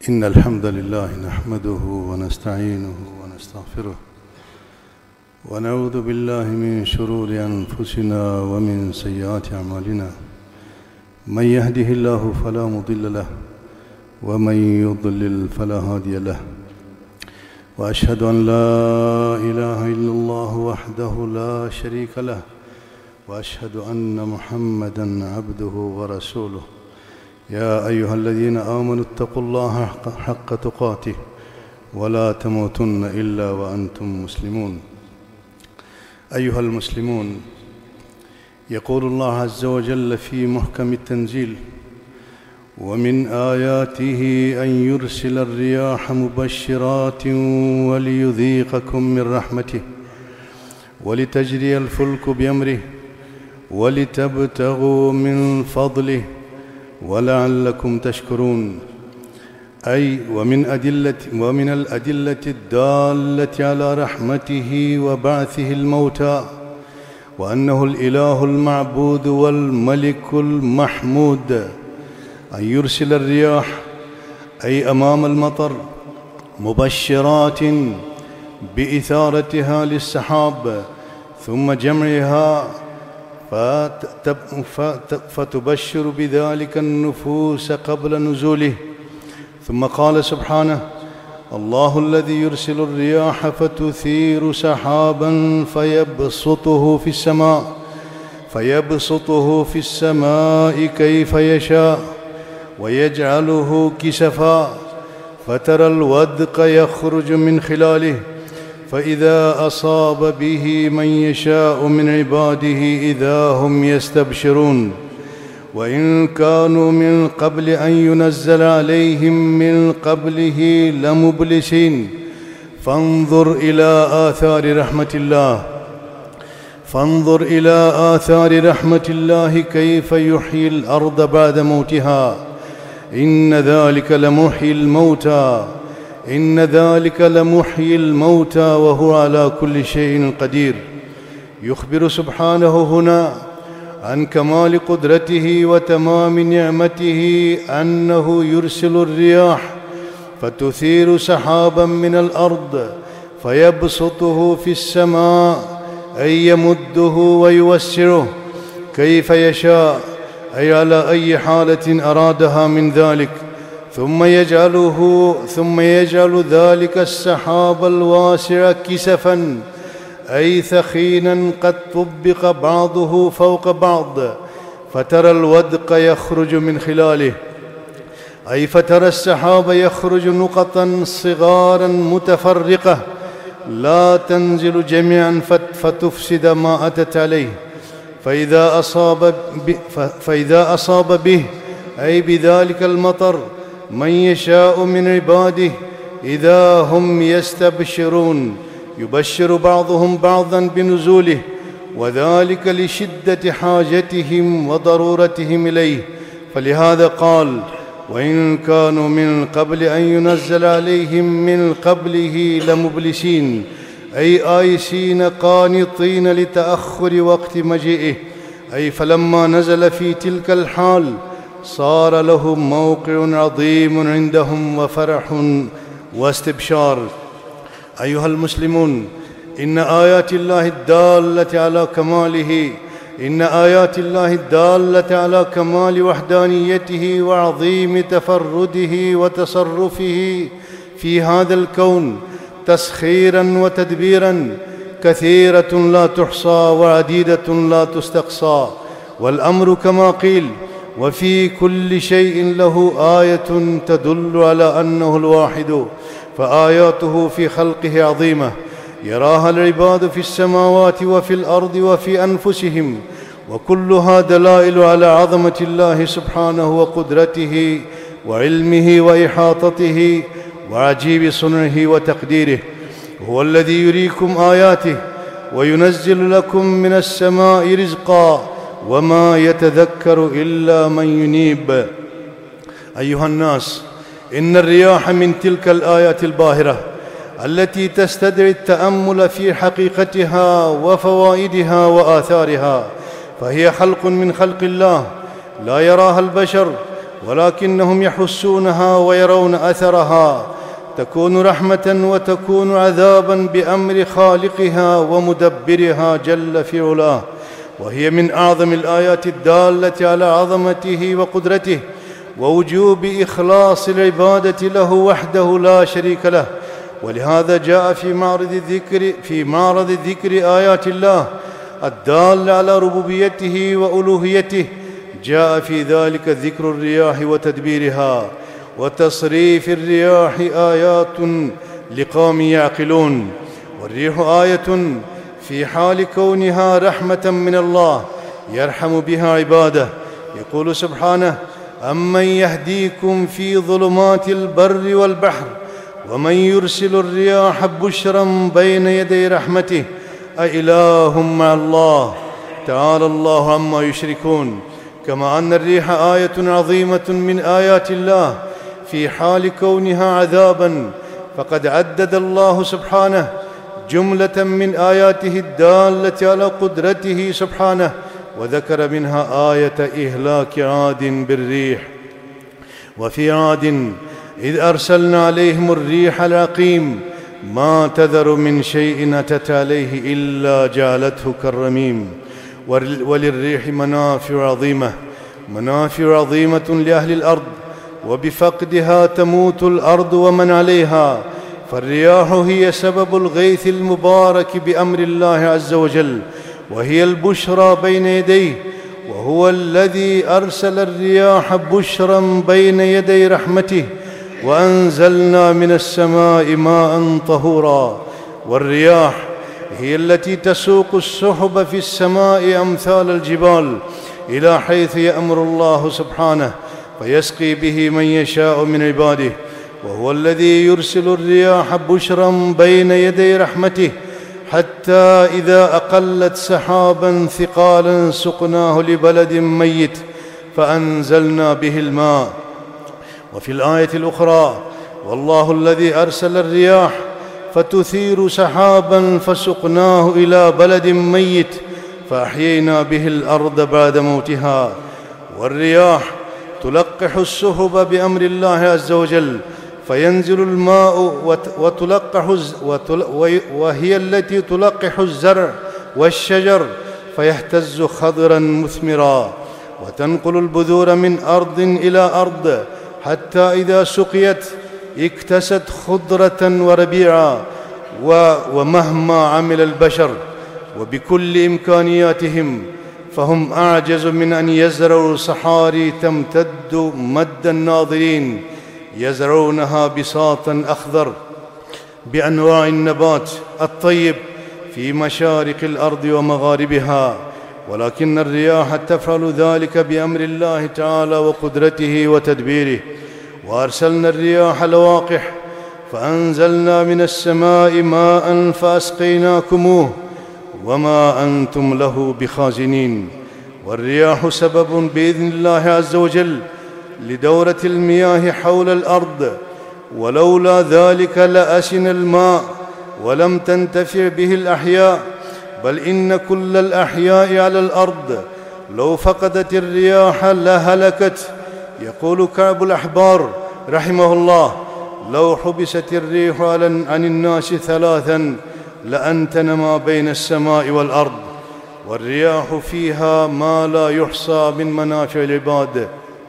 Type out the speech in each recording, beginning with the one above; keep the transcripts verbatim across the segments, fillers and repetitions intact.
إن الحمد لله نحمده ونستعينه ونستغفره ونعوذ بالله من شرور أنفسنا ومن سيئات أعمالنا. من يهده الله فلا مضل له ومن يضلل فلا هادي له، وأشهد أن لا إله إلا الله وحده لا شريك له، وأشهد أن محمدًا عبده ورسوله. يا أيها الذين آمنوا اتقوا الله حق تقاته ولا تموتن إلا وأنتم مسلمون. أيها المسلمون، يقول الله عز وجل في محكم التنزيل: ومن آياته أن يرسل الرياح مبشرات وليذيقكم من رحمته ولتجري الفلك بأمره ولتبتغوا من فضله ولعلكم تشكرون. أي ومن أدلة ومن الأدلة الدالة على رحمته وبعثه الموتى، وأنه الإله المعبود والملك المحمود، أن يرسل الرياح أي أمام المطر مبشرات بإثارتها للسحاب ثم جمعها فتبشر بذلك النفوس قبل نزوله. ثم قال سبحانه: الله الذي يرسل الرياح فتثير سحابا فيبسطه في السماء فيبسطه في السماء كيف يشاء ويجعله كسفا فترى الودق يخرج من خلاله، فإذا أصاب به من يشاء من عباده إذا هم يستبشرون. وإن كانوا من قبل أن ينزل عليهم من قبله لمبلسين. فانظر إلى آثار رحمة الله فانظر إلى آثار رحمة الله كيف يحيي الأرض بعد موتها. إن ذلك لمحيي الموتى إن ذلك لمحيي الموتى وهو على كل شيء قدير. يخبر سبحانه هنا عن كمال قدرته وتمام نعمته أنه يرسل الرياح فتثير سحابا من الأرض فيبسطه في السماء، أي يمده ويوسعه كيف يشاء، أي على أي حالة أرادها من ذلك، ثم يجعله ثم يجعل ذلك السحاب الواسع كسفا، أي ثخينا قد طبق بعضه فوق بعض، فترى الودق يخرج من خلاله، أي فترى السحاب يخرج نقطا صغارا متفرقة لا تنزل جميعا فتفسد ما أتت عليه. فإذا أصاب فإذا أصاب به أي بذلك المطر من يشاء من عباده إذا هم يستبشرون، يبشر بعضهم بعضا بنزوله، وذلك لشدة حاجتهم وضرورتهم إليه. فلهذا قال: وإن كانوا من قبل أن ينزل عليهم من قبله لمبلسين، أي آيسين قانطين لتأخر وقت مجيئه، أي فلما نزل في تلك الحال صار لهم موقع عظيم عندهم وفرح واستبشار. أيها المسلمون، إن آيات الله الدالة على كماله إن آيات الله الدالة على كمال وحدانيته وعظيم تفرده وتصرفه في هذا الكون تسخيرا وتدبيرا كثيرة لا تحصى وعديدة لا تستقصى. والأمر كما قيل: وفي كل شيء له آية تدل على أنه الواحد. فآياته في خلقه عظيمة يراها العباد في السماوات وفي الأرض وفي أنفسهم، وكلها دلائل على عظمة الله سبحانه وقدرته وعلمه وإحاطته وعجيب صنعه وتقديره. هو الذي يريكم آياته وينزل لكم من السماء رزقا وما يتذكر إلا من ينيب. أيها الناس، إن الرياح من تلك الآيات الباهرة التي تستدعي التأمل في حقيقتها وفوائدها وآثارها، فهي خلق من خلق الله لا يراها البشر ولكنهم يحسونها ويرون أثرها، تكون رحمة وتكون عذابا بأمر خالقها ومدبرها جل في علاه، وهي من أعظم الآيات الدالة على عظمته وقدرته ووجوب إخلاص العبادة له وحده لا شريك له. ولهذا جاء في معرض الذكر في معرض ذكر آيات الله الدالة على ربوبيته وألوهيته، جاء في ذلك ذكر الرياح وتدبيرها وتصريف الرياح آيات لقوم يعقلون. والريح آية في حال كونها رحمة من الله يرحم بها عباده. يقول سبحانه: أمن يهديكم في ظلمات البر والبحر ومن يرسل الرياح بشرا بين يدي رحمته أإله مع الله تعالى الله عما يشركون. كما أن الريح آية عظيمة من آيات الله في حال كونها عذابا، فقد عدد الله سبحانه جملة من آياته الدالة على قدرته سبحانه، وذكر منها آية إهلاك عاد بالريح. وفي عاد إذ أرسلنا عليهم الريح العقيم ما تذر من شيء أتت عليه إلا جعلته كالرميم. وللريح منافع عظيمة منافع عظيمة لأهل الأرض، وبفقدها تموت الأرض ومن عليها. فالرياح هي سبب الغيث المبارك بأمر الله عز وجل، وهي البشرى بين يديه، وهو الذي أرسل الرياح بشرا بين يدي رحمته. وأنزلنا من السماء ماء طهورا. والرياح هي التي تسوق السحب في السماء أمثال الجبال إلى حيث يأمر الله سبحانه فيسقي به من يشاء من عباده. وهو الذي يرسل الرياح بشرا بين يدي رحمته، حتى إذا أقلت سحابا ثقالا سقناه لبلد ميت فأنزلنا به الماء. وفي الآية الأخرى: والله الذي أرسل الرياح فتثير سحابا فسقناه إلى بلد ميت فأحيينا به الأرض بعد موتها. والرياح تلقح السحب بأمر الله عز وجل فينزل الماء وتلقح وهي التي تلقح الزرع والشجر فيهتز خضرا مثمرا، وتنقل البذور من أرض إلى أرض حتى إذا سقيت اكتست خضرة وربيعا. ومهما عمل البشر وبكل إمكانياتهم فهم أعجز من أن يزرعوا صحاري تمتد مد الناظرين، يزرعونها بساطا أخضر بأنواع النبات الطيب في مشارق الأرض ومغاربها. ولكن الرياح تفعل ذلك بأمر الله تعالى وقدرته وتدبيره. وأرسلنا الرياح لواقح فأنزلنا من السماء ماء فأسقيناكموه وما أنتم له بخازنين. والرياح سبب بإذن الله عز وجل لدورة المياه حول الأرض، ولولا ذلك لأسن الماء ولم تنتفع به الأحياء، بل إن كل الأحياء على الأرض لو فقدت الرياح لهلكت. يقول كعب الأحبار رحمه الله: لو حبست الريح عن الناس ثلاثا لأنتن ما بين السماء والأرض. والرياح فيها ما لا يحصى من منافع العباد،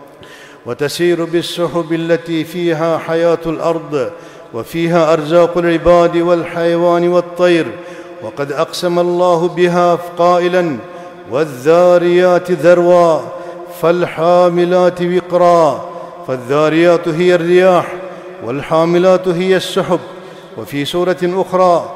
وتسير بالسحب التي فيها حياة الأرض وفيها أرزاق العباد والحيوان والطير. وقد أقسم الله بها قائلا: والذاريات ذروا فالحاملات وقرا. فالذاريات هي الرياح والحاملات هي السحب. وفي سورة أخرى: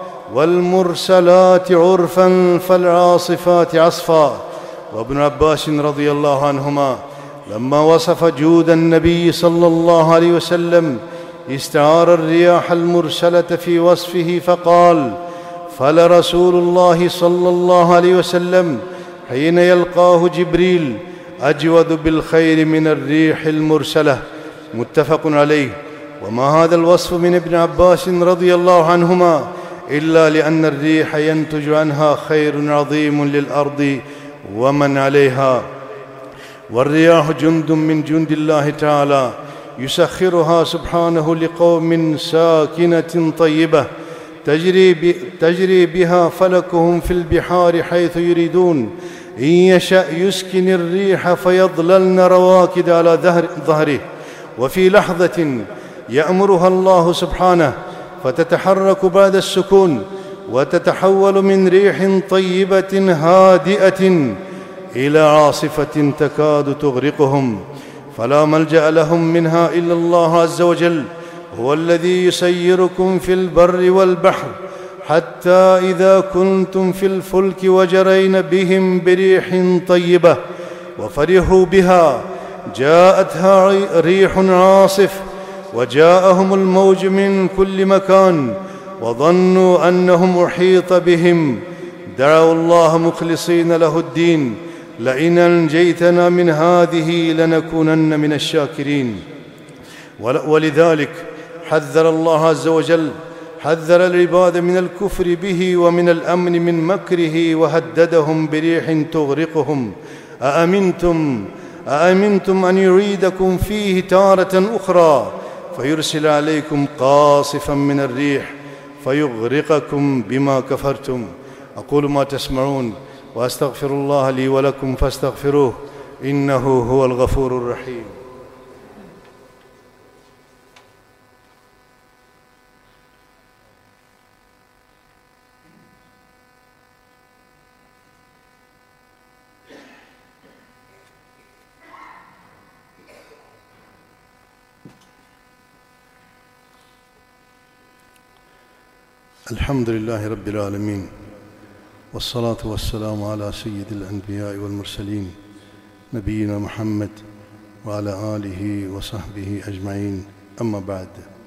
والمرسلات عرفا فالعاصفات عصفا. وابن عباس رضي الله عنهما لما وصف جود النبي صلى الله عليه وسلم استعار الرياح المرسلة في وصفه فقال: فلرسول الله صلى الله عليه وسلم حين يلقاه جبريل أجود بالخير من الريح المرسلة. متفق عليه. وما هذا الوصف من ابن عباس رضي الله عنهما إلا لأن الريح ينتج عنها خير عظيم للأرض ومن عليها. والرياح جند من جند الله تعالى يسخرها سبحانه لقوم ساكنة طيبة تجري, تجري بها فلكهم في البحار حيث يريدون. إن يشأ يسكن الريح فيظللن رواكد على ظهره، وفي لحظة يأمرها الله سبحانه فتتحرك بعد السكون وتتحول من ريح طيبة هادئة إلى عاصفة تكاد تغرقهم، فلا ملجأ لهم منها إلا الله عز وجل، هو الذي يسيركم في البر والبحر حتى إذا كنتم في الفلك وجرين بهم بريح طيبة وفرحوا بها جاءتها ريح عاصف وجاءهم الموج من كل مكان وظنوا أنهم أحيط بهم دعوا الله مخلصين له الدين لئن أنجيتنا من هذه لنكونن من الشاكرين. ولذلك حذر الله عز وجل حذر العباد من الكفر به ومن الأمن من مكره وهددهم بريح تغرقهم. أأمنتم أأمنتم أن يعيدكم فيه تارة أخرى فيرسل عليكم قاصفا من الريح فيغرقكم بما كفرتم. أقول ما تسمعون وأستغفر الله لي ولكم فاستغفروه إنه هو الغفور الرحيم. الحمد لله رب العالمين، والصلاة والسلام على سيد الأنبياء والمرسلين نبينا محمد وعلى آله وصحبه أجمعين. أما بعد،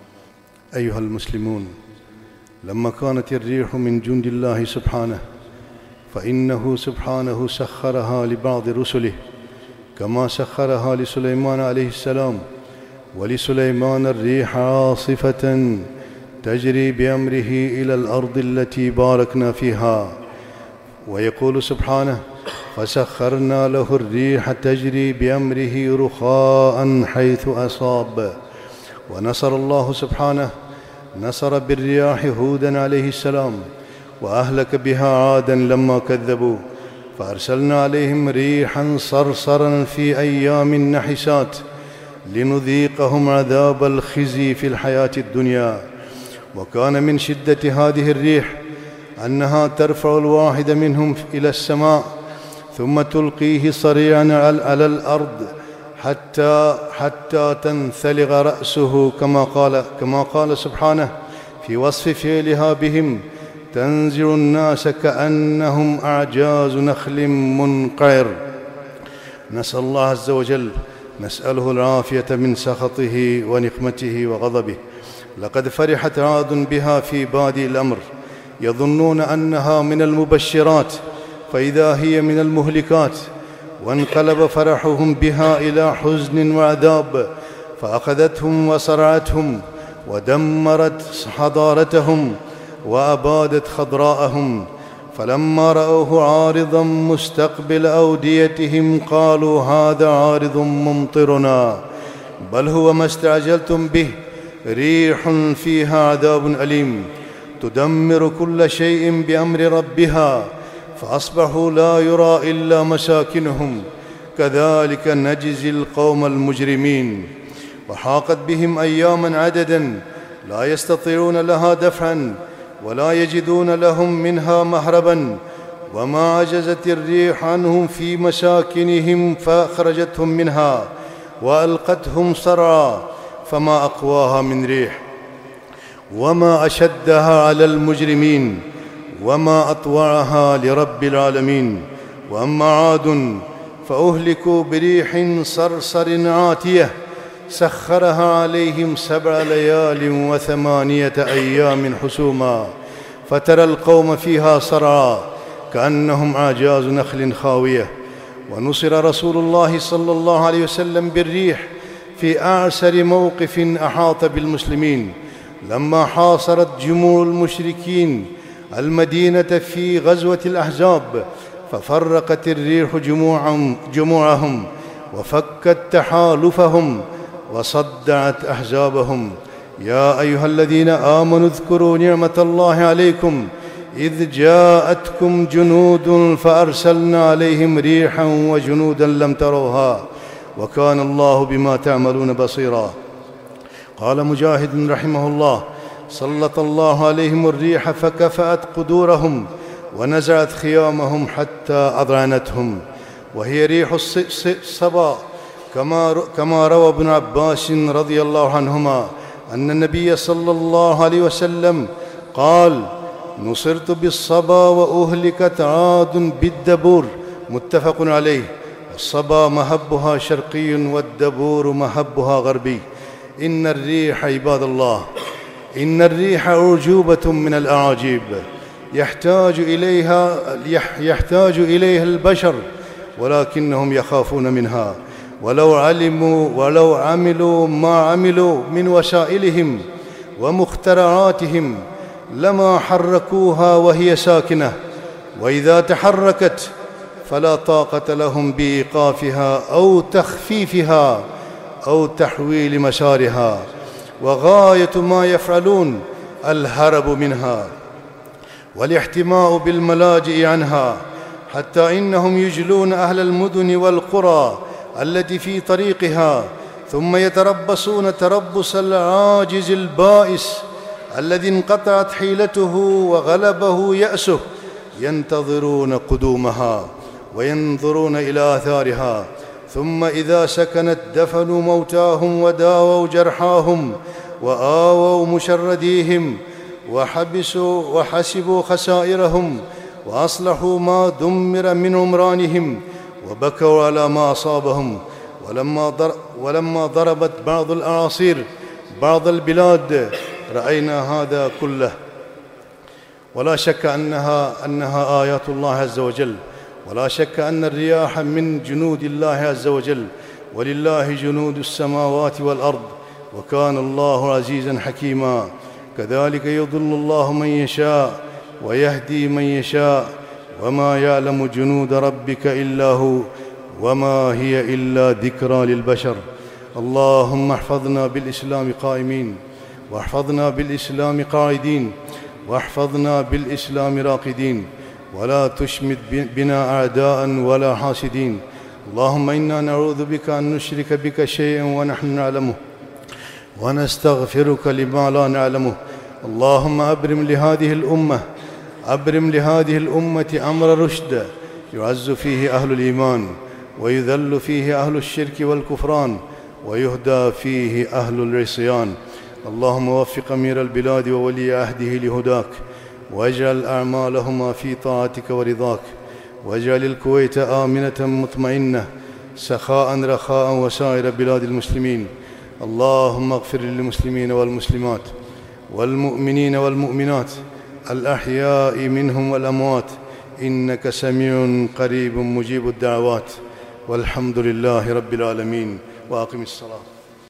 أيها المسلمون، لما كانت الريح من جند الله سبحانه فإنه سبحانه سخرها لبعض رسله كما سخرها لسليمان عليه السلام. ولسليمان الريح عاصفة تجري بأمره إلى الأرض التي باركنا فيها. ويقول سبحانه: فسخرنا له الريح تجري بأمره رخاء حيث أصاب. ونصر الله سبحانه نصر بالرياح هودا عليه السلام وأهلك بها عادا لما كذبوا، فأرسلنا عليهم ريحا صرصرا في أيام نحسات لنذيقهم عذاب الخزي في الحياة الدنيا. وكان من شدة هذه الريح أنها ترفع الواحد منهم إلى السماء ثم تلقيه صريعا على الأرض حتى حتى تنثلغ رأسه، كما قال كما قال سبحانه في وصف فعلها بهم: تنزع الناس كأنهم أعجاز نخل منقعر. نسأل الله عز وجل نسأله العافية من سخطه ونقمته وغضبه. لقد فرحت عاد بها في بادئ الأمر يظنون أنها من المبشرات، فإذا هي من المهلكات، وانقلب فرحهم بها إلى حزن وعذاب، فأخذتهم وصرعتهم ودمرت حضارتهم وأبادت خضراءهم. فلما رأوه عارضا مستقبل أوديتهم قالوا: هذا عارض ممطرنا، بل هو ما استعجلتم به، ريح فيها عذاب أليم تدمر كل شيء بأمر ربها، فأصبحوا لا يرى إلا مساكنهم، كذلك نجزي القوم المجرمين. وحاقت بهم أياما عددا لا يستطيعون لها دفعا ولا يجدون لهم منها مهربا، وما عجزت الريح عنهم في مساكنهم فأخرجتهم منها وألقتهم صرعا، فما أقواها من ريح وما أشدها على المجرمين وما أطوعها لرب العالمين. وأما عاد فأهلكوا بريح صرصر عاتية سخرها عليهم سبع ليال وثمانية أيام حسوما، فترى القوم فيها صرعا كأنهم أعجاز نخل خاوية. ونصر رسول الله صلى الله عليه وسلم بالريح في أعسر موقف أحاط بالمسلمين، لما حاصرت جموع المشركين المدينة في غزوة الأحزاب، ففرقت الريح جموعهم, جموعهم وفكت تحالفهم وصدعت أحزابهم. يا أيها الذين آمنوا اذكروا نعمة الله عليكم إذ جاءتكم جنود فأرسلنا عليهم ريحا وجنودا لم تروها وكان الله بما تعملون بصيرا. قال مجاهد رحمه الله: سلط الله عليهم الريح فكفأت قدورهم ونزعت خيامهم حتى أضعنتهم، وهي ريح الصبا، كما روى ابن عباس رضي الله عنهما أن النبي صلى الله عليه وسلم قال: نصرت بالصبا وأهلكت عاد بالدبور، متفق عليه. الصبا مهبها شرقي والدبور مهبها غربي. إن الريح عباد الله، إن الريح أعجوبة من الأعاجيب يحتاج إليها يحتاج إليها البشر، ولكنهم يخافون منها، ولو علموا ولو عملوا ما عملوا من وسائلهم ومخترعاتهم لما حركوها وهي ساكنة، وإذا تحركت فلا طاقة لهم بإيقافها أو تخفيفها أو تحويل مسارها، وغاية ما يفعلون الهرب منها والاحتماء بالملاجئ عنها، حتى إنهم يجلون أهل المدن والقرى التي في طريقها، ثم يتربصون تربص العاجز البائس الذي انقطعت حيلته وغلبه يأسه، ينتظرون قدومها وينظرون إلى آثارها، ثم إذا سكنت دفنوا موتاهم وداووا جرحاهم وآووا مشرديهم وحبسوا وحسبوا خسائرهم وأصلحوا ما دمر من عمرانهم وبكوا على ما أصابهم. ولما ولما ضربت بعض الأعاصير بعض البلاد رأينا هذا كله. ولا شك أنها أنها آيات الله عز وجل، ولا شك أن الرياح من جنود الله عز وجل، ولله جنود السماوات والأرض، وكان الله عزيزا حكيما. كذلك يضل الله من يشاء ويهدي من يشاء، وما يعلم جنود ربك إلا هو، وما هي إلا ذكرى للبشر. اللهم احفظنا بالإسلام قائمين، واحفظنا بالإسلام قاعدين، واحفظنا بالإسلام راقدين، ولا تشمت بنا أعداء ولا حاسدين. اللهم إنا نعوذ بك أن نشرك بك شيئا ونحن نعلمه، ونستغفرك لما لا نعلمه. اللهم أبرم لهذه الأمة أبرم لهذه الأمة أمر رشد يعز فيه أهل الإيمان، ويذل فيه أهل الشرك والكفران، ويهدى فيه أهل العصيان. اللهم وفق أمير البلاد وولي عهده لهداك، واجعل أعمالهما في طاعتك ورضاك، واجعل الكويت آمنة مطمئنة سخاء رخاء وسائر بلاد المسلمين. اللهم اغفر للمسلمين والمسلمات والمؤمنين والمؤمنات الأحياء منهم والأموات، إنك سميع قريب مجيب الدعوات. والحمد لله رب العالمين. وأقم الصلاة.